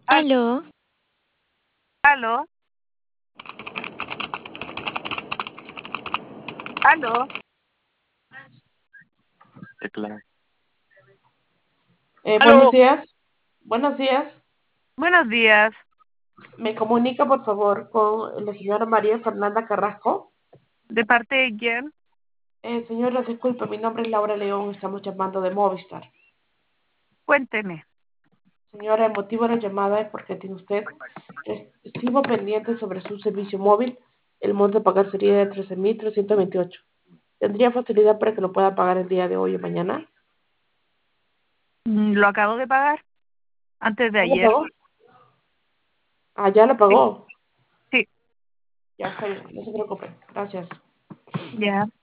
Al- Aló, Aló, aló. Tecla. Buenos Aló, días. Buenos días. buenos días. Me comunica, por favor, con la señora María Fernanda Carrasco. ¿De parte de quién? Señora, disculpe, mi nombre es Laura León, estamos llamando de Movistar. Cuénteme. Señora, el motivo de la llamada es porque tiene usted recibo pendiente sobre su servicio móvil. El monto a pagar sería de 13.328. ¿Tendría facilidad para que lo pueda pagar el día de hoy o mañana? Lo acabo de pagar antes de ¿Ya lo ayer. pagó? Ah, ya lo Sí, pagó. sí, Ya está bien, no se preocupe. Gracias. ya.